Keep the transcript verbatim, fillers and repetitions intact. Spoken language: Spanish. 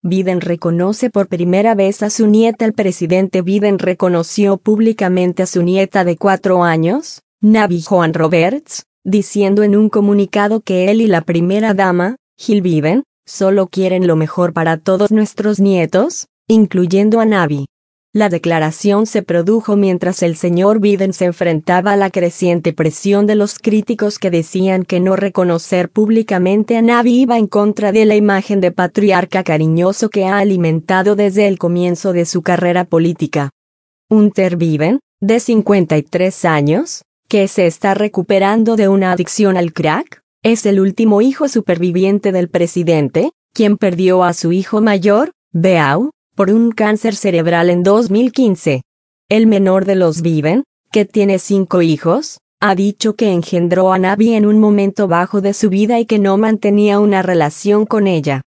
Biden reconoce por primera vez a su nieta. El presidente Biden reconoció públicamente a su nieta de cuatro años, Navy Joan Roberts, diciendo en un comunicado que él y la primera dama, Jill Biden, solo quieren lo mejor para todos nuestros nietos, incluyendo a Navy. La declaración se produjo mientras el señor Biden se enfrentaba a la creciente presión de los críticos que decían que no reconocer públicamente a Navy iba en contra de la imagen de patriarca cariñoso que ha alimentado desde el comienzo de su carrera política. Hunter Biden, de cincuenta y tres años, que se está recuperando de una adicción al crack, es el último hijo superviviente del presidente, quien perdió a su hijo mayor, Beau, por un cáncer cerebral en dos mil quince. El menor de los Biden, que tiene cinco hijos, ha dicho que engendró a Navy en un momento bajo de su vida y que no mantenía una relación con ella.